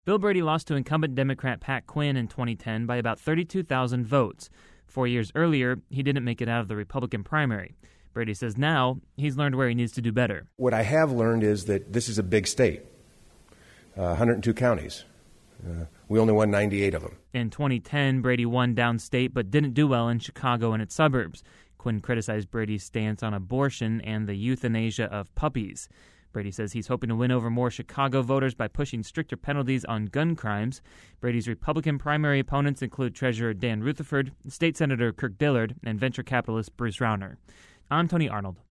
Bill Brady lost to incumbent Democrat Pat Quinn in 2010 by about 32,000 votes. 4 years earlier, he didn't make it out of the Republican primary. Brady says now he's learned where he needs to do better. What I have learned is that this is a big state, 102 counties. We only won 98 of them. In 2010, Brady won downstate but didn't do well in Chicago and its suburbs. Quinn criticized Brady's stance on abortion and the euthanasia of puppies. Brady says he's hoping to win over more Chicago voters by pushing stricter penalties on gun crimes. Brady's Republican primary opponents include Treasurer Dan Rutherford, State Senator Kirk Dillard, and venture capitalist Bruce Rauner. I'm Tony Arnold.